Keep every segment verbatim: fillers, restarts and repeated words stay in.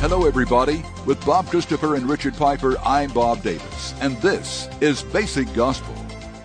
Hello, everybody. With Bob Christopher and Richard Piper, I'm Bob Davis, and this is Basic Gospel.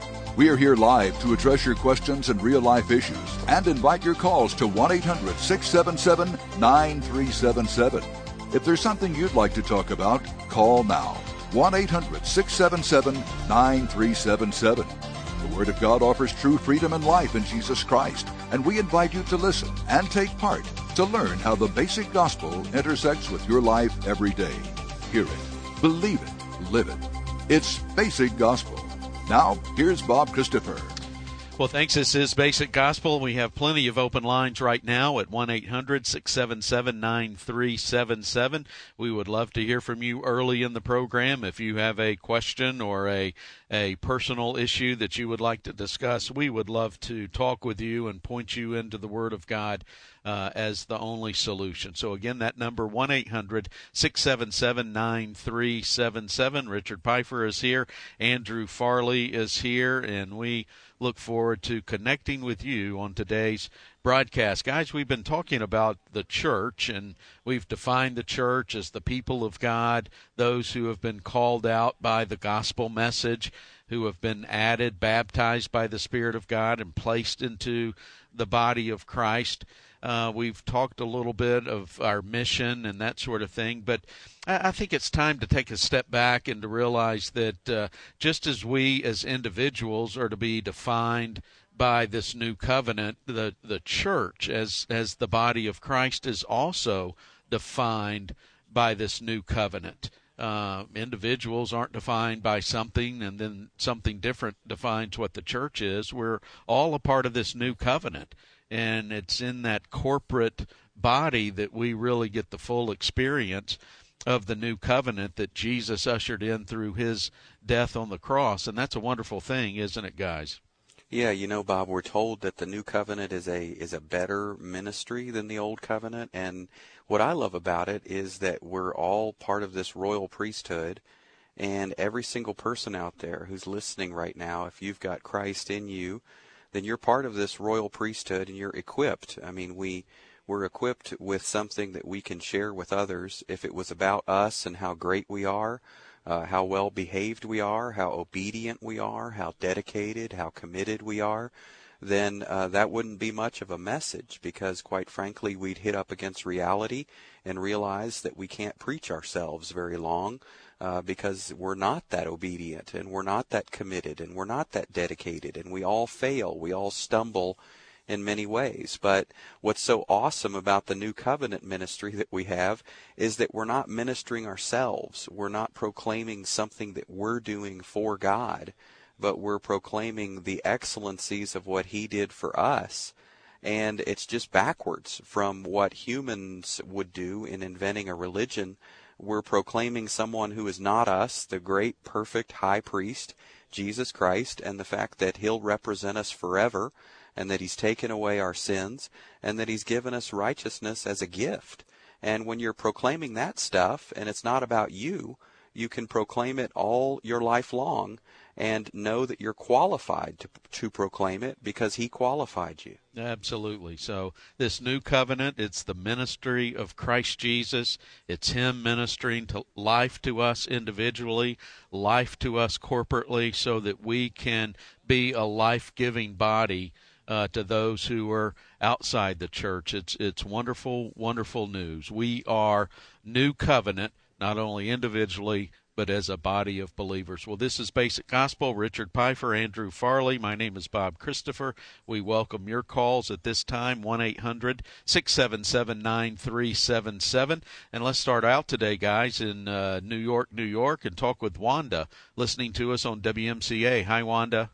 We are here live to address your questions and real-life issues and invite your calls to one eight hundred six seven seven nine three seven seven. If there's something you'd like to talk about, call now. one eight hundred six seven seven nine three seven seven. The Word of God offers true freedom and life in Jesus Christ, and we invite you to listen and take part to learn how the basic gospel intersects with your life every day. Hear it, believe it, live it. It's Basic Gospel. Now, here's Bob Christopher. Well, thanks. This is Basic Gospel. We have plenty of open lines right now at one eight hundred six seven seven nine three seven seven. We would love to hear from you early in the program. If you have a question or a, a personal issue that you would like to discuss, we would love to talk with you and point you into the Word of God uh, as the only solution. So, again, that number, one eight hundred six seven seven nine three seven seven. Richard Piper is here. Andrew Farley is here, and we look forward to connecting with you on today's broadcast. Guys, we've been talking about the church, and we've defined the church as the people of God, those who have been called out by the gospel message, who have been added, baptized by the Spirit of God, and placed into the body of Christ. Uh, we've talked a little bit of our mission and that sort of thing, but I, I think it's time to take a step back and to realize that uh, just as we as individuals are to be defined by this new covenant, the, the church as, as the body of Christ is also defined by this new covenant. Uh, individuals aren't defined by something and then something different defines what the church is. We're all a part of this new covenant. And it's in that corporate body that we really get the full experience of the new covenant that Jesus ushered in through his death on the cross. And that's a wonderful thing, isn't it, guys? Yeah, you know, Bob, we're told that the new covenant is a is a better ministry than the old covenant. And what I love about it is that we're all part of this royal priesthood. And every single person out there who's listening right now, if you've got Christ in you, then you're part of this royal priesthood and you're equipped. I mean, we, we're equipped with something that we can share with others. If it was about us and how great we are, uh, how well behaved we are, how obedient we are, how dedicated, how committed we are, then uh, that wouldn't be much of a message, because quite frankly, we'd hit up against reality and realize that we can't preach ourselves very long. Uh, because we're not that obedient and we're not that committed and we're not that dedicated, and we all fail. We all stumble in many ways. But what's so awesome about the new covenant ministry that we have is that we're not ministering ourselves. We're not proclaiming something that we're doing for God, but we're proclaiming the excellencies of what he did for us. And it's just backwards from what humans would do in inventing a religion. We're proclaiming someone who is not us, the great, perfect high priest, Jesus Christ, and the fact that he'll represent us forever, and that he's taken away our sins, and that he's given us righteousness as a gift. And when you're proclaiming that stuff, and it's not about you, you can proclaim it all your life long and know that you're qualified to to proclaim it because he qualified you. Absolutely. So this new covenant, it's the ministry of Christ Jesus. It's him ministering to life to us individually, life to us corporately, so that we can be a life-giving body uh, to those who are outside the church. It's it's wonderful, wonderful news. We are new covenant, not only individually, but as a body of believers. Well, this is Basic Gospel. Richard Piper, Andrew Farley. My name is Bob Christopher. We welcome your calls at this time, one eight hundred six seven seven nine three seven seven. And let's start out today, guys, in uh, New York, New York, and talk with Wanda, listening to us on W M C A. Hi, Wanda.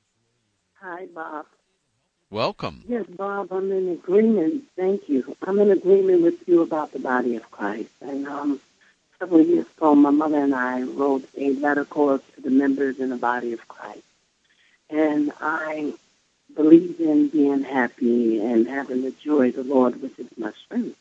Hi, Bob. Welcome. Yes, Bob, I'm in agreement. Thank you. I'm in agreement with you about the body of Christ. And um, several years ago, my mother and I wrote a letter called to the members in the body of Christ. And I believe in being happy and having the joy of the Lord, which is my strength.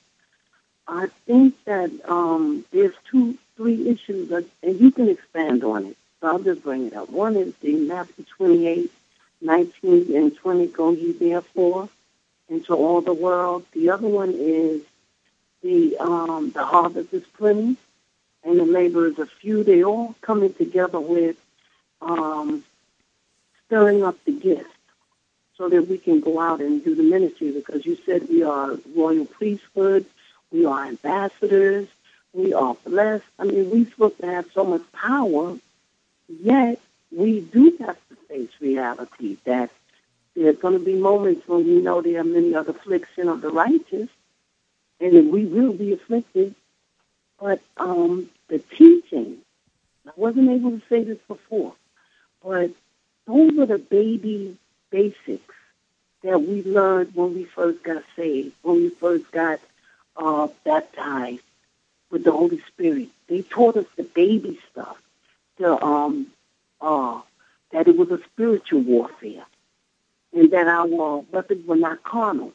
I think that um, there's two, three issues, that, and you can expand on it, so I'll just bring it up. One is the Matthew twenty-eight, nineteen and twenty, go ye therefore into all the world. The other one is the um, the harvest is plenty, and the laborers are few. They all coming together with um, stirring up the gift so that we can go out and do the ministry, because you said we are royal priesthood, we are ambassadors, we are blessed. I mean, we're supposed to have so much power, yet we do have to face reality that there's going to be moments when we know there are many other affliction of the righteous, and that we will be afflicted. But um, the teaching, I wasn't able to say this before, but those are the baby basics that we learned when we first got saved, when we first got uh, baptized with the Holy Spirit. They taught us the baby stuff, the um, uh, that it was a spiritual warfare, and that our weapons were not carnal,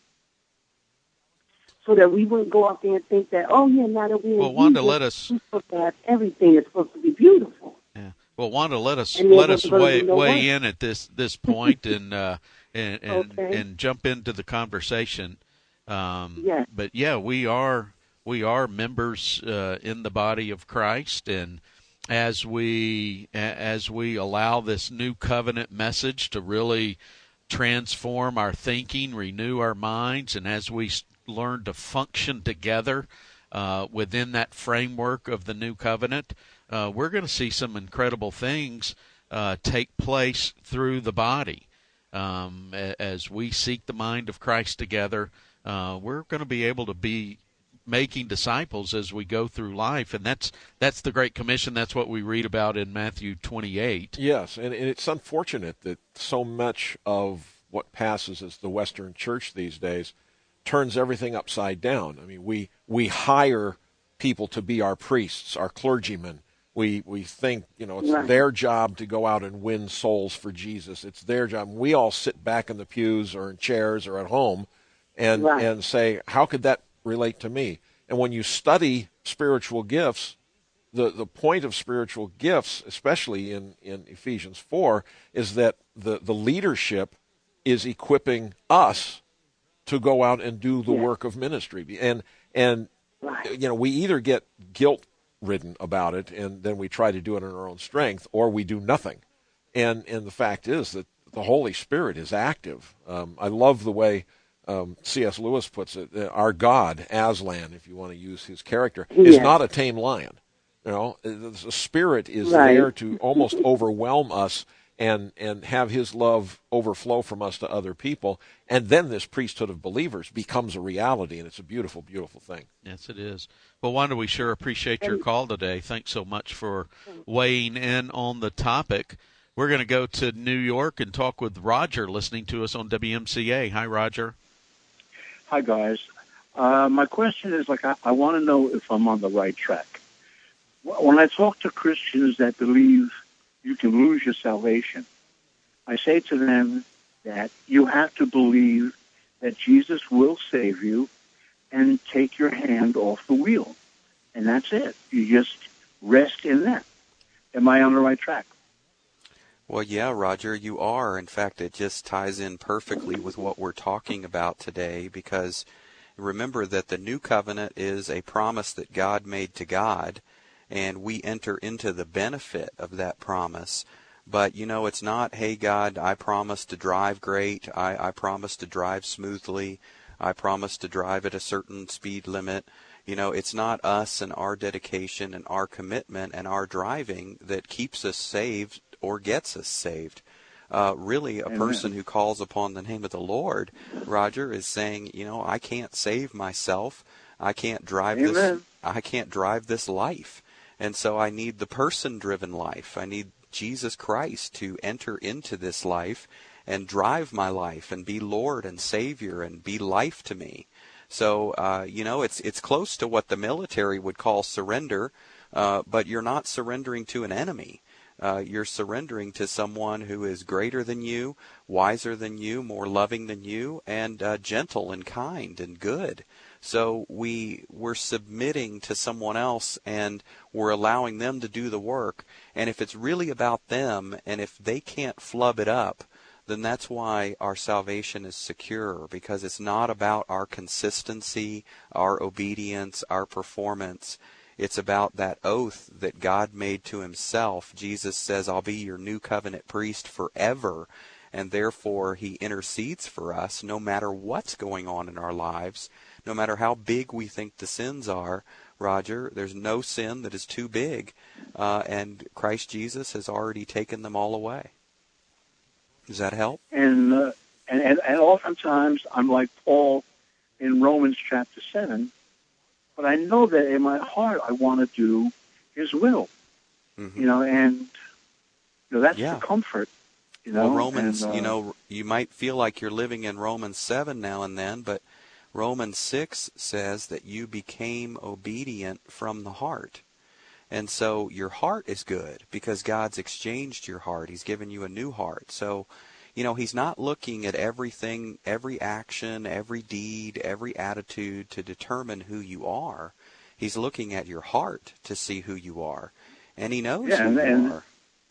so that we wouldn't go out there and think that, oh yeah, now that we're well, in Wanda, Jesus, let us. we're supposed to have everything is supposed to be beautiful. Yeah. Well, Wanda, let us And let there us was weigh no weigh way. in at this this point and uh, and and, Okay. and jump into the conversation. Um, Yes. But yeah, we are we are members uh, in the body of Christ, and as we as we allow this new covenant message to really transform our thinking, renew our minds, and as we learn to function together uh, within that framework of the new covenant, uh, we're going to see some incredible things uh, take place through the body. Um, as we seek the mind of Christ together, uh, we're going to be able to be making disciples as we go through life, and that's that's the Great Commission. That's what we read about in Matthew twenty-eight. Yes, and, and it's unfortunate that so much of what passes as the Western Church these days turns everything upside down. I mean, we we hire people to be our priests, our clergymen. We we think, you know, it's Right. their job to go out and win souls for Jesus. It's their job. We all sit back in the pews or in chairs or at home and Right. and say, how could that relate to me? And when you study spiritual gifts, the, the point of spiritual gifts, especially in, in Ephesians four, is that the, the leadership is equipping us to go out and do the Yeah. work of ministry. And, and Right. you know, we either get guilt-ridden about it and then we try to do it in our own strength, or we do nothing. And, and the fact is that the Holy Spirit is active. Um, I love the way Um, C S Lewis puts it, uh, our God, Aslan, if you want to use his character, is Yes. not a tame lion. You know, the Spirit is Right. there to almost overwhelm us and and have His love overflow from us to other people, and then this priesthood of believers becomes a reality, and it's a beautiful, beautiful thing. Yes, it is. Well, Wanda, we sure appreciate your call today. Thanks so much for weighing in on the topic. We're going to go to New York and talk with Roger, listening to us on W M C A. Hi, Roger. Hi, guys. Uh, my question is, like, I, I want to know if I'm on the right track. When I talk to Christians that believe you can lose your salvation, I say to them that you have to believe that Jesus will save you and take your hand off the wheel. And that's it. You just rest in that. Am I on the right track? Well, yeah, Roger, you are. In fact, it just ties in perfectly with what we're talking about today, because remember that the new covenant is a promise that God made to God, and we enter into the benefit of that promise. But, you know, it's not, hey, God, I promise to drive great. I, I promise to drive smoothly. I promise to drive at a certain speed limit. You know, it's not us and our dedication and our commitment and our driving that keeps us saved or gets us saved. Uh, really, a Amen. person who calls upon the name of the Lord, Roger, is saying, you know, I can't save myself. I can't drive Amen. this. I can't drive this life, and so I need the person-driven life. I need Jesus Christ to enter into this life and drive my life and be Lord and Savior and be life to me. So, uh, you know, it's it's close to what the military would call surrender, uh, but you're not surrendering to an enemy. Uh, you're surrendering to someone who is greater than you, wiser than you, more loving than you, and uh, gentle and kind and good. So we, we're submitting to someone else, and we're allowing them to do the work. And if it's really about them, and if they can't flub it up, then that's why our salvation is secure, because it's not about our consistency, our obedience, our performance. It's about that oath that God made to himself. Jesus says, I'll be your new covenant priest forever, and therefore he intercedes for us no matter what's going on in our lives, no matter how big we think the sins are. Roger, there's no sin that is too big, uh, and Christ Jesus has already taken them all away. Does that help? And, uh, and, and, and oftentimes I'm like Paul in Romans chapter seven, but I know that in my heart I want to do his will, mm-hmm. you know, and you know, that's yeah. the comfort. You know, well, Romans, and, uh, you know, you might feel like you're living in Romans seven now and then, but Romans six says that you became obedient from the heart. And so your heart is good because God's exchanged your heart. He's given you a new heart. So, you know, he's not looking at everything, every action, every deed, every attitude to determine who you are. He's looking at your heart to see who you are. And he knows yeah, who and, you and, are.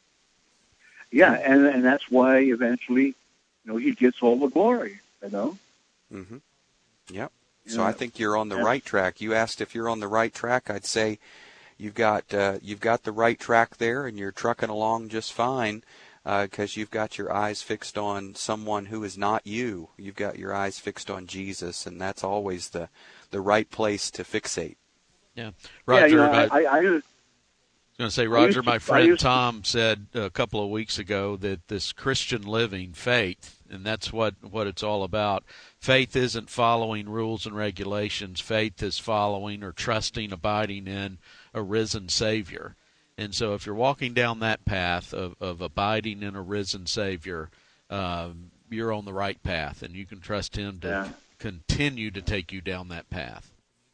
Yeah, and, and that's why eventually, you know, he gets all the glory, you know? Mm-hmm. Yep. You So know, I think you're on the right track. You asked if you're on the right track. I'd say you've got uh, you've got the right track there, and you're trucking along just fine because uh, you've got your eyes fixed on someone who is not you. You've got your eyes fixed on Jesus, and that's always the, the right place to fixate. Yeah, Roger. Yeah, you know, I, I, I, I was going to say, Roger, to, my friend to, Tom said a couple of weeks ago that this Christian living, faith, and that's what, what it's all about. Faith isn't following rules and regulations. Faith is following or trusting, abiding in a risen Savior. And so if you're walking down that path of, of abiding in a risen Savior, um, you're on the right path, and you can trust him to yeah. continue to take you down that path.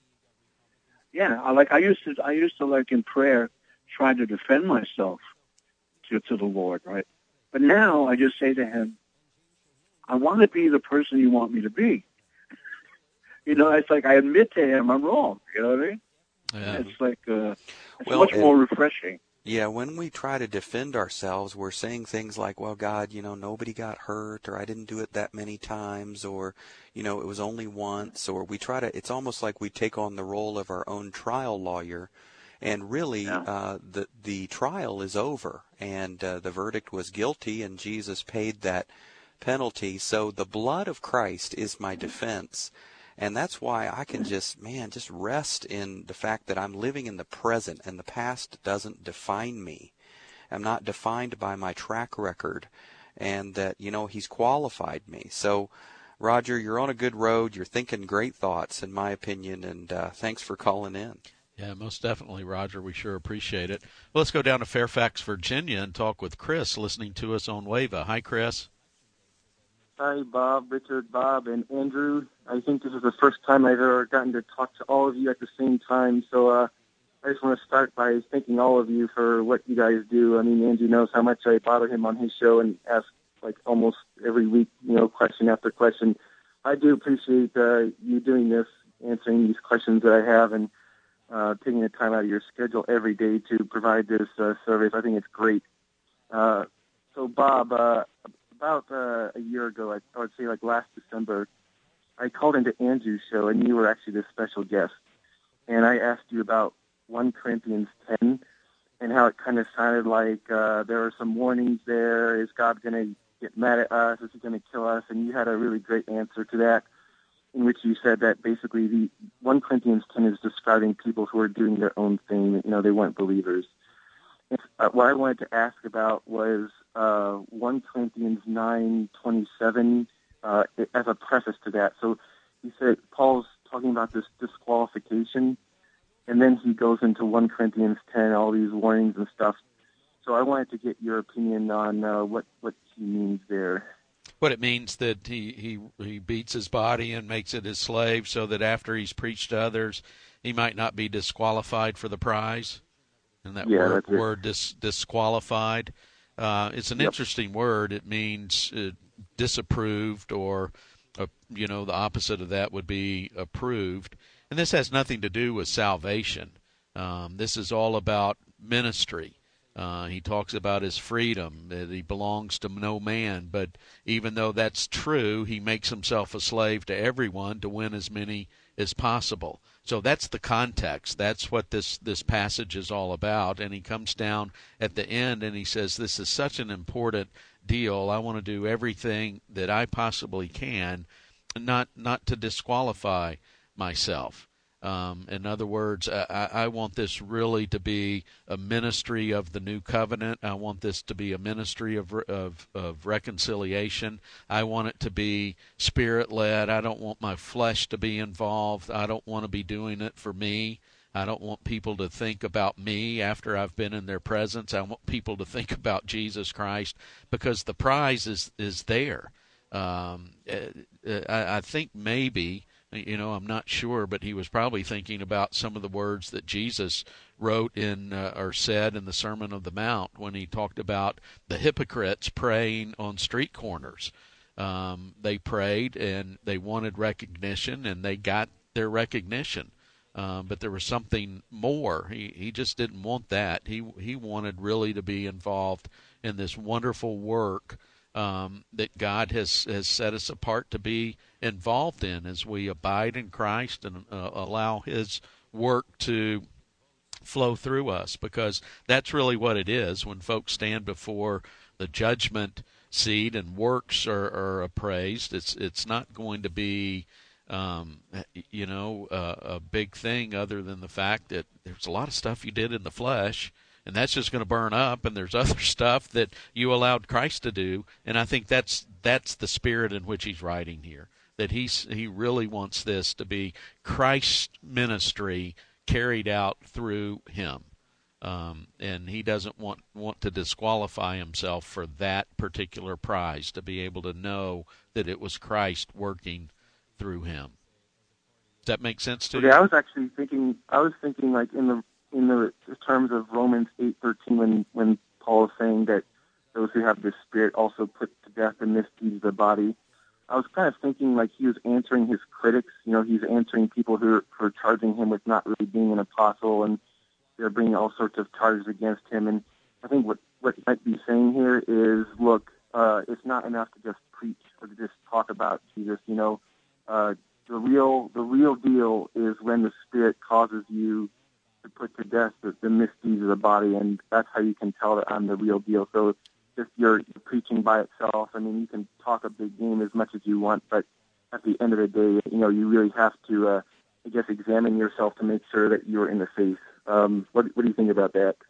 Yeah, I like I used to I used to like in prayer try to defend myself to to the Lord, right? But now I just say to him, I want to be the person you want me to be. You know, it's like I admit to him I'm wrong. You know what I mean? Yeah. It's like uh, it's well, much and, more refreshing. Yeah, when we try to defend ourselves, we're saying things like, well, God, you know, nobody got hurt, or I didn't do it that many times, or, you know, it was only once, or we try to, it's almost like we take on the role of our own trial lawyer, and really yeah. uh, the, the trial is over, and uh, the verdict was guilty, and Jesus paid that penalty. So the blood of Christ is my defense. And that's why I can just, man, just rest in the fact that I'm living in the present and the past doesn't define me. I'm not defined by my track record, and that, you know, he's qualified me. So, Roger, you're on a good road. You're thinking great thoughts, in my opinion, and uh, thanks for calling in. Yeah, most definitely, Roger. We sure appreciate it. Well, let's go down to Fairfax, Virginia, and talk with Chris, listening to us on WAVA. Hi, Chris. Hi, Bob, Richard, Bob, and Andrew. I think this is the first time I've ever gotten to talk to all of you at the same time. So uh, I just want to start by thanking all of you for what you guys do. I mean, Andrew knows how much I bother him on his show and ask, like, almost every week, you know, question after question. I do appreciate uh, you doing this, answering these questions that I have, and uh, taking the time out of your schedule every day to provide this uh, service. I think it's great. Uh, so, Bob, uh, about uh, a year ago, I, I would say like last December, I called into Andrew's show, and you were actually the special guest. And I asked you about First Corinthians ten and how it kind of sounded like uh, there were some warnings there. Is God going to get mad at us? Is he going to kill us? And you had a really great answer to that, in which you said that basically the First Corinthians ten is describing people who are doing their own thing. You know, they weren't believers. Uh, what I wanted to ask about was uh, First Corinthians nine twenty-seven uh, as a preface to that. So he said Paul's talking about this disqualification, and then he goes into First Corinthians ten, all these warnings and stuff. So I wanted to get your opinion on uh, what, what he means there. What it means that he, he, he beats his body and makes it his slave so that after he's preached to others, he might not be disqualified for the prize. And that yeah, word, word dis, disqualified, uh, it's an yep. interesting word. It means uh, disapproved, or, uh, you know, the opposite of that would be approved. And this has nothing to do with salvation. Um, this is all about ministry. Uh, he talks about his freedom, that he belongs to no man. But even though that's true, he makes himself a slave to everyone to win as many as possible. So that's the context. That's what this, this passage is all about. And he comes down at the end and he says, this is such an important deal. I want to do everything that I possibly can not not to disqualify myself. Um, in other words, I, I want this really to be a ministry of the new covenant. I want this to be a ministry of, of, of reconciliation. I want it to be Spirit-led. I don't want my flesh to be involved. I don't want to be doing it for me. I don't want people to think about me after I've been in their presence. I want people to think about Jesus Christ, because the prize is, is there. Um, I, I think maybe... You know, I'm not sure, but he was probably thinking about some of the words that Jesus wrote in uh, or said in the Sermon on the Mount when he talked about the hypocrites praying on street corners. Um, they prayed and they wanted recognition, and they got their recognition. Um, but there was something more. He he just didn't want that. He he wanted really to be involved in this wonderful work Um, that God has, has set us apart to be involved in as we abide in Christ and uh, allow His work to flow through us, because that's really what it is when folks stand before the judgment seat and works are, are appraised. It's it's not going to be um, you know uh, a big thing other than the fact that there's a lot of stuff you did in the flesh, and that's just going to burn up, and there's other stuff that you allowed Christ to do. And I think that's that's the spirit in which he's writing here, that he's, he really wants this to be Christ's ministry carried out through him. Um, and he doesn't want, want to disqualify himself for that particular prize, to be able to know that it was Christ working through him. Does that make sense to okay, you? I was actually thinking, I was thinking like in the in the terms of Romans eight thirteen, when, when Paul is saying that those who have the Spirit also put to death the misdeeds of the body. I was kind of thinking like he was answering his critics. You know, he's answering people who are, who are charging him with not really being an apostle, and they're bringing all sorts of charges against him. And I think what, what he might be saying here is, look, uh, it's not enough to just preach or to just talk about Jesus. You know, uh, the real the real deal is when the Spirit causes you to put to death the, the misdeeds of the body, and that's how you can tell that I'm the real deal. So if you're, you're preaching by itself, I mean, you can talk a big game as much as you want, but at the end of the day, you know, you really have to, uh, I guess, examine yourself to make sure that you're in the faith. Um, what, what do you think about that?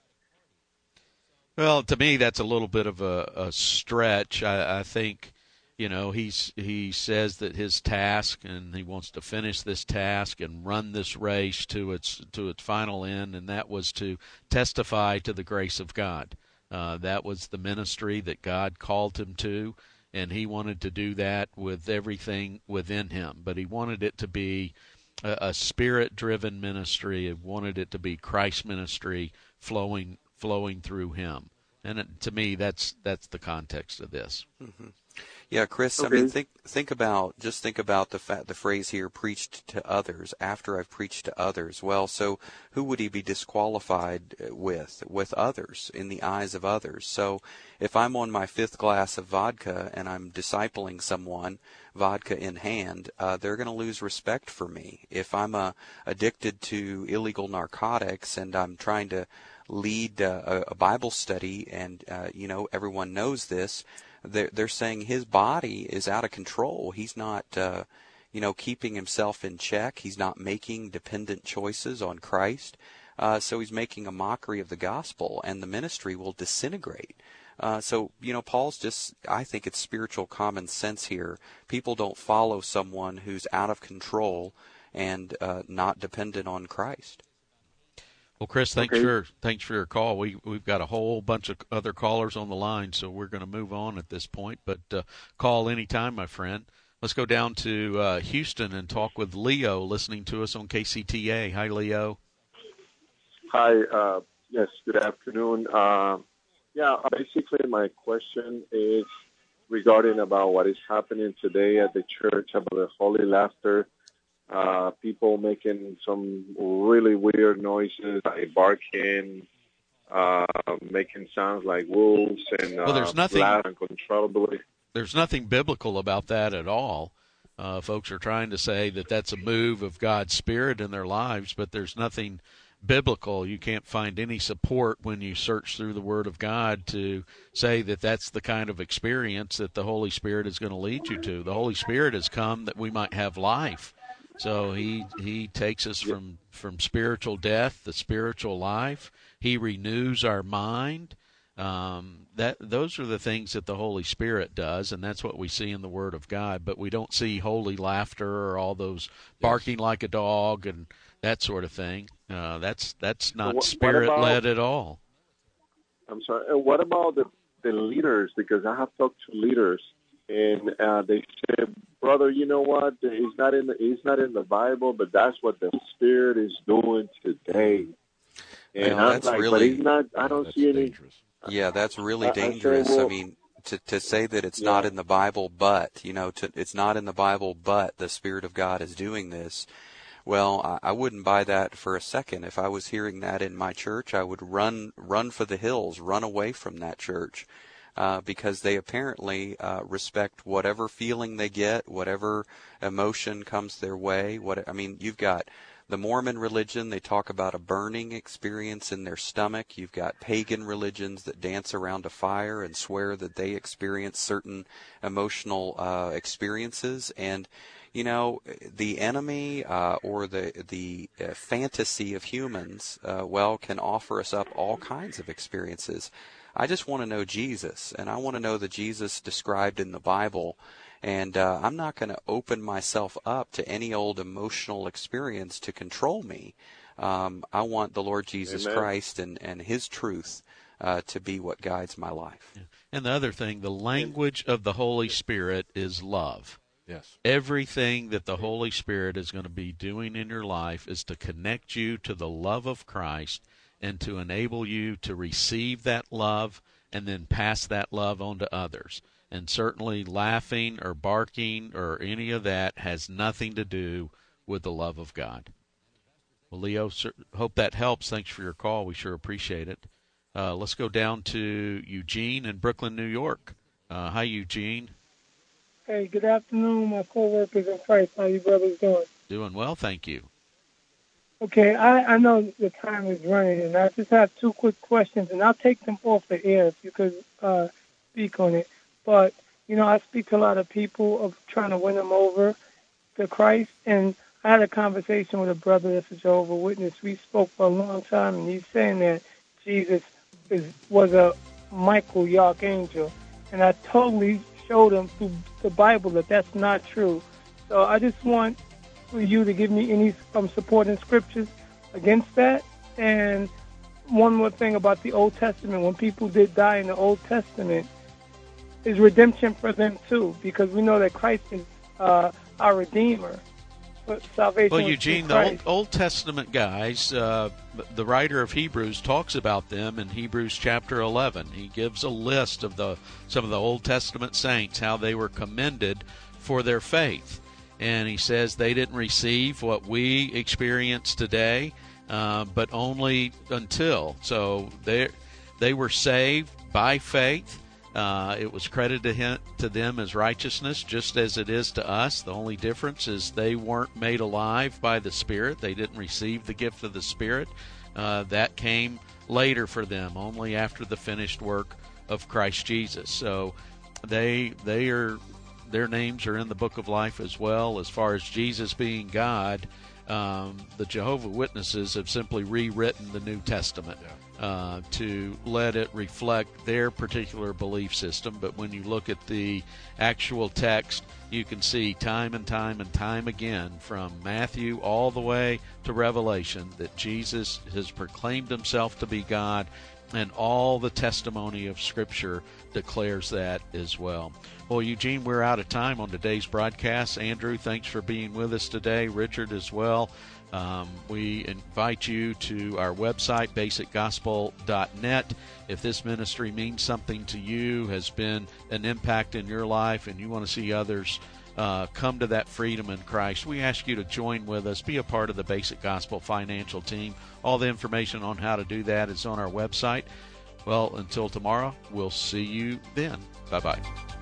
Well, to me, that's a little bit of a, a stretch. I, I think, you know, he's he says that his task, and he wants to finish this task and run this race to its to its final end, and that was to testify to the grace of God. Uh, that was the ministry that God called him to, and he wanted to do that with everything within him. But he wanted it to be a, a Spirit-driven ministry. He wanted it to be Christ's ministry flowing flowing through him. And it, to me, that's that's the context of this. Mm-hmm. Yeah, Chris. Okay. I mean, think think about just think about the fa- the phrase here, preached to others. After I've preached to others, well, so who would he be disqualified with? With others, in the eyes of others. So, if I'm on my fifth glass of vodka and I'm discipling someone, vodka in hand, uh, they're going to lose respect for me. If I'm uh, addicted to illegal narcotics and I'm trying to lead uh, a Bible study, and uh, you know everyone knows this. They're, they're saying his body is out of control. He's not, uh, you know, keeping himself in check. He's not making dependent choices on Christ. Uh, so he's making a mockery of the gospel, and the ministry will disintegrate. Uh, so, you know, Paul's just, I think it's spiritual common sense here. People don't follow someone who's out of control and uh, not dependent on Christ. Well, Chris, thanks Okay. for thanks for your call. We we've got a whole bunch of other callers on the line, so we're going to move on at this point. But uh, call anytime, my friend. Let's go down to uh, Houston and talk with Leo, listening to us on K C T A. Hi, Leo. Hi. Uh, yes. Good afternoon. Uh, yeah. Basically, my question is regarding about what is happening today at the church about the holy laughter. Uh, people making some really weird noises, like barking, uh, making sounds like wolves and well, there's uh, nothing, loud uncontrollably. There's nothing biblical about that at all. Uh, folks are trying to say that that's a move of God's Spirit in their lives, but there's nothing biblical. You can't find any support when you search through the Word of God to say that that's the kind of experience that the Holy Spirit is going to lead you to. The Holy Spirit has come that we might have life. So he he takes us from, from spiritual death to spiritual life. He renews our mind. Um, that those are the things that the Holy Spirit does, and that's what we see in the Word of God. But we don't see holy laughter or all those barking yes. like a dog and that sort of thing. Uh, that's that's not what, Spirit-led what about, at all. I'm sorry. And what about the, the leaders? Because I have talked to leaders, and uh, they said, "Brother, you know what? He's not in the he's not in the Bible, but that's what the Spirit is doing today." And well, I'm that's like, really, but he's not. I don't see any. Dangerous. Yeah, that's really I, dangerous. I, say, well, I mean, to to say that it's yeah. not in the Bible, but you know, to, it's not in the Bible, but the Spirit of God is doing this. Well, I, I wouldn't buy that for a second. If I was hearing that in my church, I would run run for the hills, run away from that church, uh, because they apparently uh, respect whatever feeling they get, whatever emotion comes their way. What I mean, you've got the Mormon religion, they talk about a burning experience in their stomach. You've got pagan religions that dance around a fire and swear that they experience certain emotional uh, experiences. And, you know, the enemy uh, or the the uh, fantasy of humans, uh, well, can offer us up all kinds of experiences. I just want to know Jesus, and I want to know the Jesus described in the Bible. And uh, I'm not going to open myself up to any old emotional experience to control me. Um, I want the Lord Jesus Amen. Christ and, and His truth uh, to be what guides my life. Yeah. And the other thing, the language of the Holy Spirit is love. Yes. Everything that the Holy Spirit is going to be doing in your life is to connect you to the love of Christ and to enable you to receive that love and then pass that love on to others. And certainly laughing or barking or any of that has nothing to do with the love of God. Well, Leo, hope that helps. Thanks for your call. We sure appreciate it. Uh, let's go down to Eugene in Brooklyn, New York. Uh, hi, Eugene. Hey, good afternoon, my co-workers in Christ. How you brothers doing? Doing well, thank you. Okay, I, I know the time is running, and I just have two quick questions, and I'll take them off the air if you could uh, speak on it. But, you know, I speak to a lot of people of trying to win them over to Christ. And I had a conversation with a brother that's a Jehovah's Witness. We spoke for a long time, and he's saying that Jesus is, was a Michael, the archangel. And I totally showed him through the Bible that that's not true. So I just want for you to give me any um, supporting scriptures against that. And one more thing about the Old Testament. When people did die in the Old Testament, is redemption for them too, because we know that Christ is uh, our Redeemer. But salvation. Well, Eugene, the Old, Old Testament guys, uh, the writer of Hebrews talks about them in Hebrews chapter eleven. He gives a list of the some of the Old Testament saints, how they were commended for their faith. And he says they didn't receive what we experience today, uh, but only until. So they they were saved by faith. Uh, it was credited to, him, to them as righteousness, just as it is to us. The only difference is they weren't made alive by the Spirit. They didn't receive the gift of the Spirit. Uh, that came later for them, only after the finished work of Christ Jesus. So they they are their names are in the book of life as well. As far as Jesus being God, um, the Jehovah's Witnesses have simply rewritten the New Testament. Yeah. Uh, to let it reflect their particular belief system. But when you look at the actual text, you can see time and time and time again from Matthew all the way to Revelation that Jesus has proclaimed himself to be God, and all the testimony of Scripture declares that as well. Well, Eugene, we're out of time on today's broadcast. Andrew, thanks for being with us today. Richard as well. Um, we invite you to our website, basic gospel dot net. If this ministry means something to you, has been an impact in your life, and you want to see others uh, come to that freedom in Christ. We ask you to join with us, be a part of the Basic Gospel financial team. All the information on how to do that is on our website. Well, until tomorrow, we'll see you then. Bye-bye.